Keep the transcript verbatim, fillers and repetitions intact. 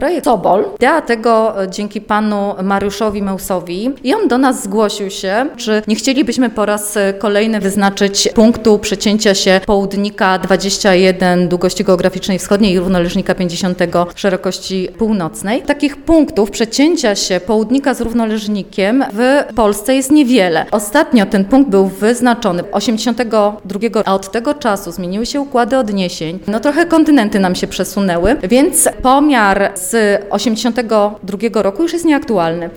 projekt Sobol. Idea tego dzięki panu Mariuszowi Mełsowi i on do nas zgłosił się, czy nie chcielibyśmy po raz kolejny wyznaczyć punktu przecięcia się południka dwadzieścia jeden długości geograficznej wschodniej i równoleżnika pięćdziesiąt szerokości północnej. Takich punktów przecięcia się południka z równoleżnikiem w Polsce jest niewiele. Ostatnio ten punkt był wyznaczony osiemdziesiątego drugiego, a od tego czasu zmieniły się układy odniesień. No trochę kontynenty nam się przesunęły, więc pomiar z osiemdziesiątego drugiego roku już jest nieaktualny.